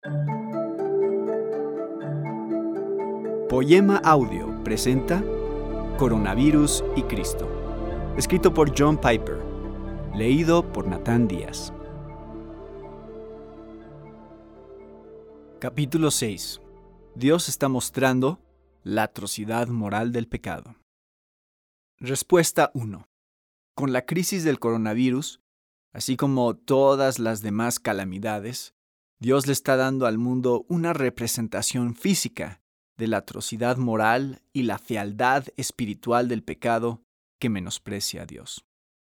Poema Audio presenta Coronavirus y Cristo, escrito por John Piper, leído por Natán Díaz. Capítulo 6. Dios está mostrando la atrocidad moral del pecado. Respuesta 1. Con la crisis del coronavirus, así como todas las demás calamidades, Dios le está dando al mundo una representación física de la atrocidad moral y la fealdad espiritual del pecado que menosprecia a Dios.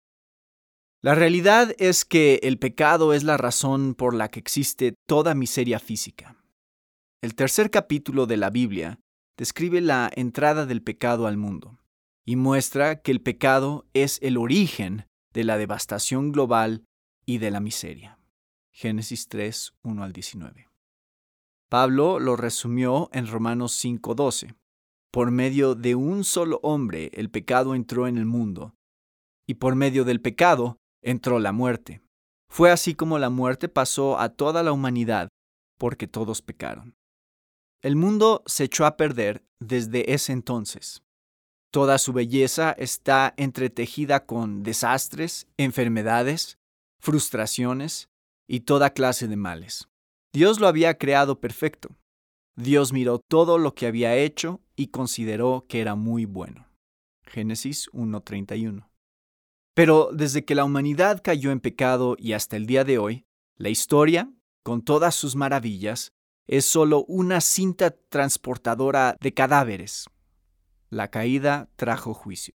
La realidad es que el pecado es la razón por la que existe toda miseria física. El tercer capítulo de la Biblia describe la entrada del pecado al mundo y muestra que el pecado es el origen de la devastación global y de la miseria. Génesis 3, 1 al 19. Pablo lo resumió en Romanos 5:12. Por medio de un solo hombre el pecado entró en el mundo, y por medio del pecado entró la muerte. Fue así como la muerte pasó a toda la humanidad, porque todos pecaron. El mundo se echó a perder desde ese entonces. Toda su belleza está entretejida con desastres, enfermedades, frustraciones y toda clase de males. Dios lo había creado perfecto. Dios miró todo lo que había hecho y consideró que era muy bueno. Génesis 1:31. Pero desde que la humanidad cayó en pecado y hasta el día de hoy, la historia, con todas sus maravillas, es solo una cinta transportadora de cadáveres. La caída trajo juicio.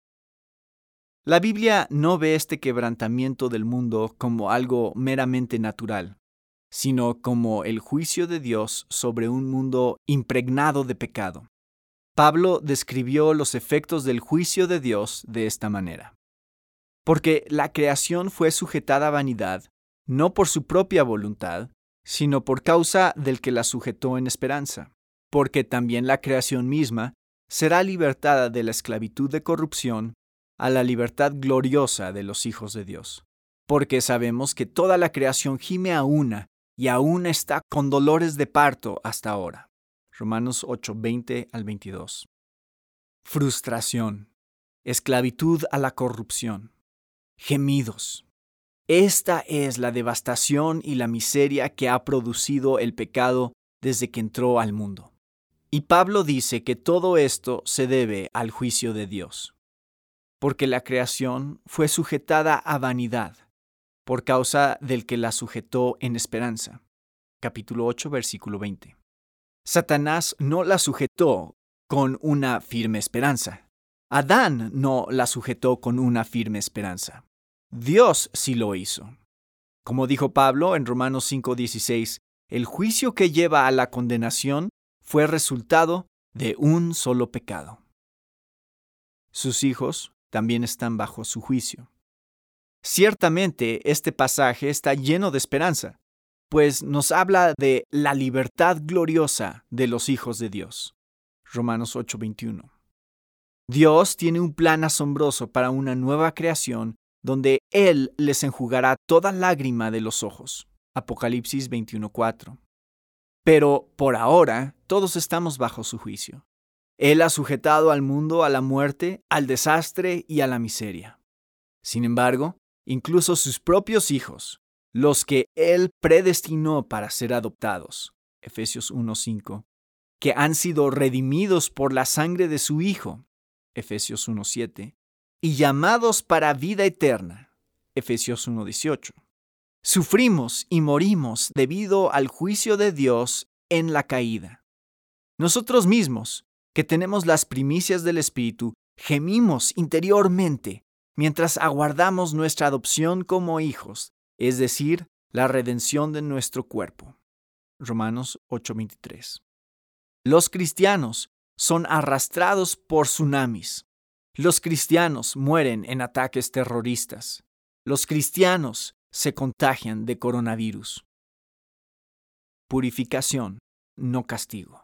La Biblia no ve este quebrantamiento del mundo como algo meramente natural, sino como el juicio de Dios sobre un mundo impregnado de pecado. Pablo describió los efectos del juicio de Dios de esta manera. Porque la creación fue sujetada a vanidad, no por su propia voluntad, sino por causa del que la sujetó en esperanza. Porque también la creación misma será libertada de la esclavitud de corrupción a la libertad gloriosa de los hijos de Dios. Porque sabemos que toda la creación gime a una y aún está con dolores de parto hasta ahora. Romanos 8:20 al 22. Frustración, esclavitud a la corrupción, gemidos. Esta es la devastación y la miseria que ha producido el pecado desde que entró al mundo. Y Pablo dice que todo esto se debe al juicio de Dios, porque la creación fue sujetada a vanidad, por causa del que la sujetó en esperanza. Capítulo 8, versículo 20. Satanás no la sujetó con una firme esperanza. Adán no la sujetó con una firme esperanza. Dios sí lo hizo. Como dijo Pablo en Romanos 5:16, el juicio que lleva a la condenación fue resultado de un solo pecado. Sus hijos también están bajo su juicio. Ciertamente, este pasaje está lleno de esperanza, pues nos habla de la libertad gloriosa de los hijos de Dios. Romanos 8:21. Dios tiene un plan asombroso para una nueva creación donde Él les enjugará toda lágrima de los ojos. Apocalipsis 21:4. Pero por ahora, todos estamos bajo su juicio. Él ha sujetado al mundo a la muerte, al desastre y a la miseria. Sin embargo, incluso sus propios hijos, los que Él predestinó para ser adoptados, Efesios 1:5, que han sido redimidos por la sangre de su Hijo, Efesios 1:7, y llamados para vida eterna, Efesios 1:18. Sufrimos y morimos debido al juicio de Dios en la caída. Nosotros mismos, que tenemos las primicias del Espíritu, gemimos interiormente mientras aguardamos nuestra adopción como hijos, es decir, la redención de nuestro cuerpo. Romanos 8:23. Los cristianos son arrastrados por tsunamis. Los cristianos mueren en ataques terroristas. Los cristianos se contagian de coronavirus. Purificación, no castigo.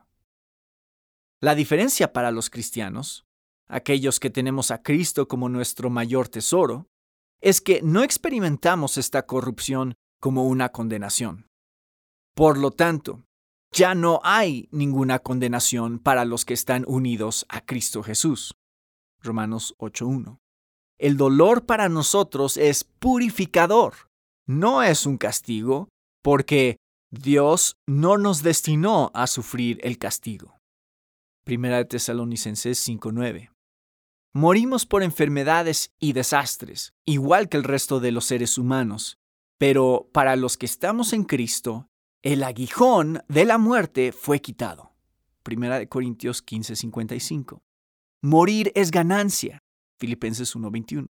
La diferencia para los cristianos, aquellos que tenemos a Cristo como nuestro mayor tesoro, es que no experimentamos esta corrupción como una condenación. Por lo tanto, ya no hay ninguna condenación para los que están unidos a Cristo Jesús. Romanos 8:1. El dolor para nosotros es purificador, no es un castigo, porque Dios no nos destinó a sufrir el castigo. Primera de Tesalonicenses 5:9. Morimos por enfermedades y desastres, igual que el resto de los seres humanos, pero para los que estamos en Cristo, el aguijón de la muerte fue quitado. Primera de Corintios 15:55. Morir es ganancia. Filipenses 1:21.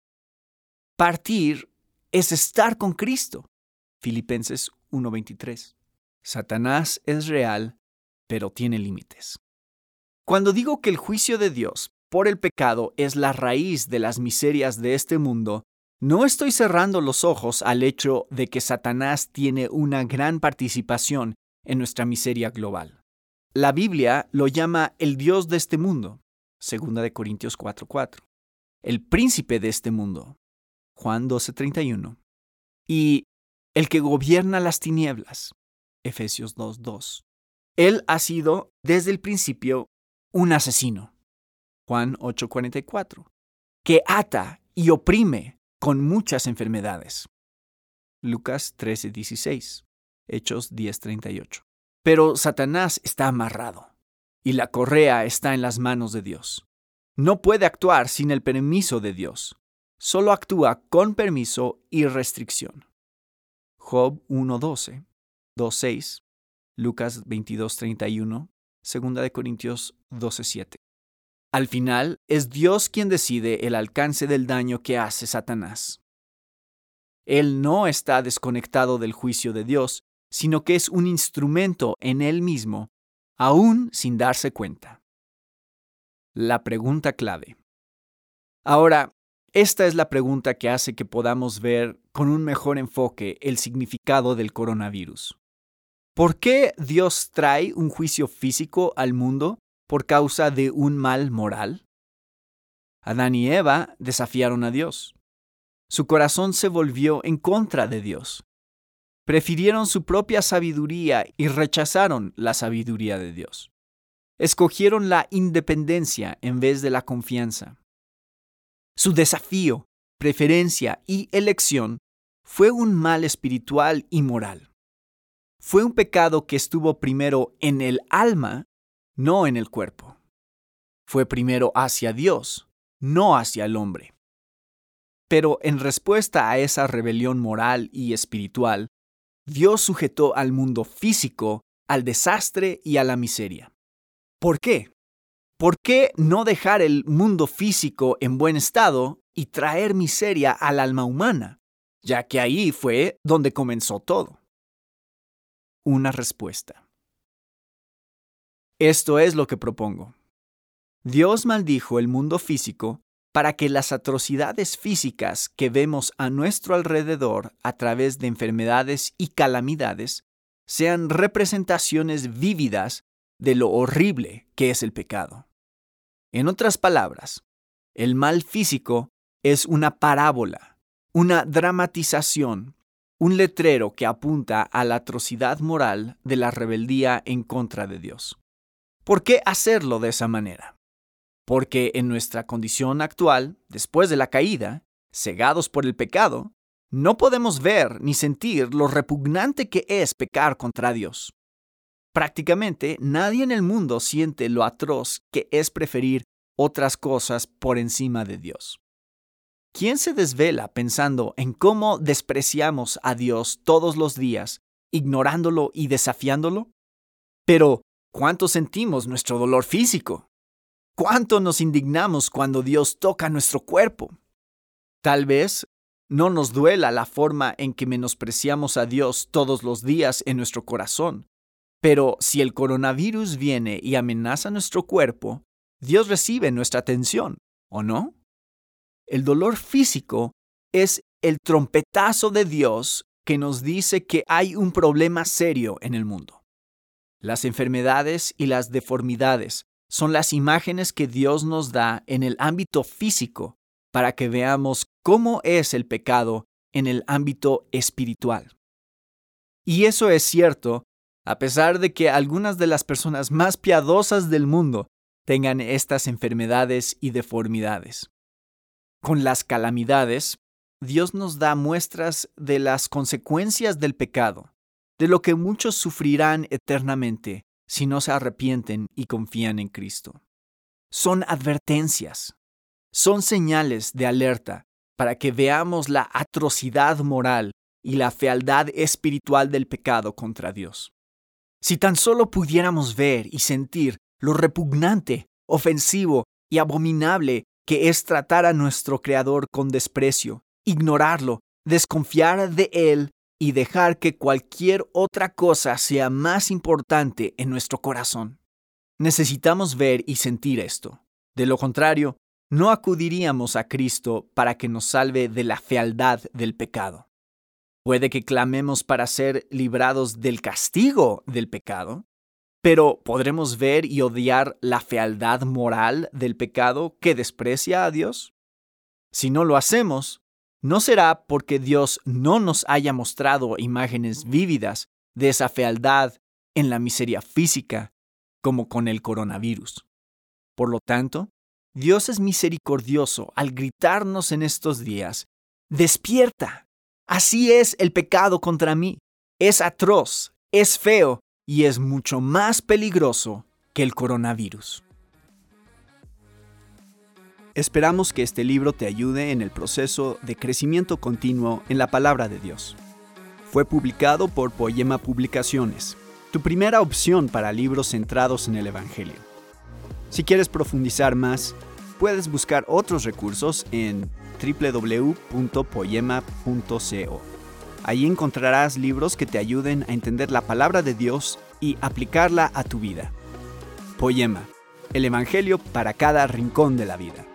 Partir es estar con Cristo. Filipenses 1:23. Satanás es real, pero tiene límites. Cuando digo que el juicio de Dios por el pecado es la raíz de las miserias de este mundo, no estoy cerrando los ojos al hecho de que Satanás tiene una gran participación en nuestra miseria global. La Biblia lo llama el Dios de este mundo, 2 de Corintios 4:4, el príncipe de este mundo, Juan 12:31, y el que gobierna las tinieblas, Efesios 2:2. Él ha sido, desde el principio, un asesino, Juan 8:44, que ata y oprime con muchas enfermedades, Lucas 13:16, Hechos 10:38. Pero Satanás está amarrado, y la correa está en las manos de Dios. No puede actuar sin el permiso de Dios. Solo actúa con permiso y restricción. Job 1:12, 2:6, Lucas 22:31, 2 de Corintios 12:7. Al final, es Dios quien decide el alcance del daño que hace Satanás. Él no está desconectado del juicio de Dios, sino que es un instrumento en él mismo, aún sin darse cuenta. La pregunta clave. Ahora, esta es la pregunta que hace que podamos ver con un mejor enfoque el significado del coronavirus. ¿Por qué Dios trae un juicio físico al mundo por causa de un mal moral? Adán y Eva desafiaron a Dios. Su corazón se volvió en contra de Dios. Prefirieron su propia sabiduría y rechazaron la sabiduría de Dios. Escogieron la independencia en vez de la confianza. Su desafío, preferencia y elección fue un mal espiritual y moral. Fue un pecado que estuvo primero en el alma, no en el cuerpo. Fue primero hacia Dios, no hacia el hombre. Pero en respuesta a esa rebelión moral y espiritual, Dios sujetó al mundo físico al desastre y a la miseria. ¿Por qué? ¿Por qué no dejar el mundo físico en buen estado y traer miseria al alma humana, ya que ahí fue donde comenzó todo? Una respuesta. Esto es lo que propongo. Dios maldijo el mundo físico para que las atrocidades físicas que vemos a nuestro alrededor a través de enfermedades y calamidades sean representaciones vívidas de lo horrible que es el pecado. En otras palabras, el mal físico es una parábola, una dramatización, un letrero que apunta a la atrocidad moral de la rebeldía en contra de Dios. ¿Por qué hacerlo de esa manera? Porque en nuestra condición actual, después de la caída, cegados por el pecado, no podemos ver ni sentir lo repugnante que es pecar contra Dios. Prácticamente nadie en el mundo siente lo atroz que es preferir otras cosas por encima de Dios. ¿Quién se desvela pensando en cómo despreciamos a Dios todos los días, ignorándolo y desafiándolo? Pero, ¿cuánto sentimos nuestro dolor físico? ¿Cuánto nos indignamos cuando Dios toca nuestro cuerpo? Tal vez no nos duela la forma en que menospreciamos a Dios todos los días en nuestro corazón, pero si el coronavirus viene y amenaza nuestro cuerpo, Dios recibe nuestra atención, ¿o no? El dolor físico es el trompetazo de Dios que nos dice que hay un problema serio en el mundo. Las enfermedades y las deformidades son las imágenes que Dios nos da en el ámbito físico para que veamos cómo es el pecado en el ámbito espiritual. Y eso es cierto, a pesar de que algunas de las personas más piadosas del mundo tengan estas enfermedades y deformidades. Con las calamidades, Dios nos da muestras de las consecuencias del pecado, de lo que muchos sufrirán eternamente si no se arrepienten y confían en Cristo. Son advertencias, son señales de alerta para que veamos la atrocidad moral y la fealdad espiritual del pecado contra Dios. Si tan solo pudiéramos ver y sentir lo repugnante, ofensivo y abominable que es tratar a nuestro Creador con desprecio, ignorarlo, desconfiar de Él y dejar que cualquier otra cosa sea más importante en nuestro corazón. Necesitamos ver y sentir esto. De lo contrario, no acudiríamos a Cristo para que nos salve de la fealdad del pecado. Puede que clamemos para ser librados del castigo del pecado, pero ¿podremos ver y odiar la fealdad moral del pecado que desprecia a Dios? Si no lo hacemos, no será porque Dios no nos haya mostrado imágenes vívidas de esa fealdad en la miseria física, como con el coronavirus. Por lo tanto, Dios es misericordioso al gritarnos en estos días: ¡despierta! Así es el pecado contra mí. Es atroz, es feo y es mucho más peligroso que el coronavirus. Esperamos que este libro te ayude en el proceso de crecimiento continuo en la palabra de Dios. Fue publicado por Poema Publicaciones, tu primera opción para libros centrados en el Evangelio. Si quieres profundizar más, puedes buscar otros recursos en www.poema.co. Ahí encontrarás libros que te ayuden a entender la palabra de Dios y aplicarla a tu vida. Poema, el Evangelio para cada rincón de la vida.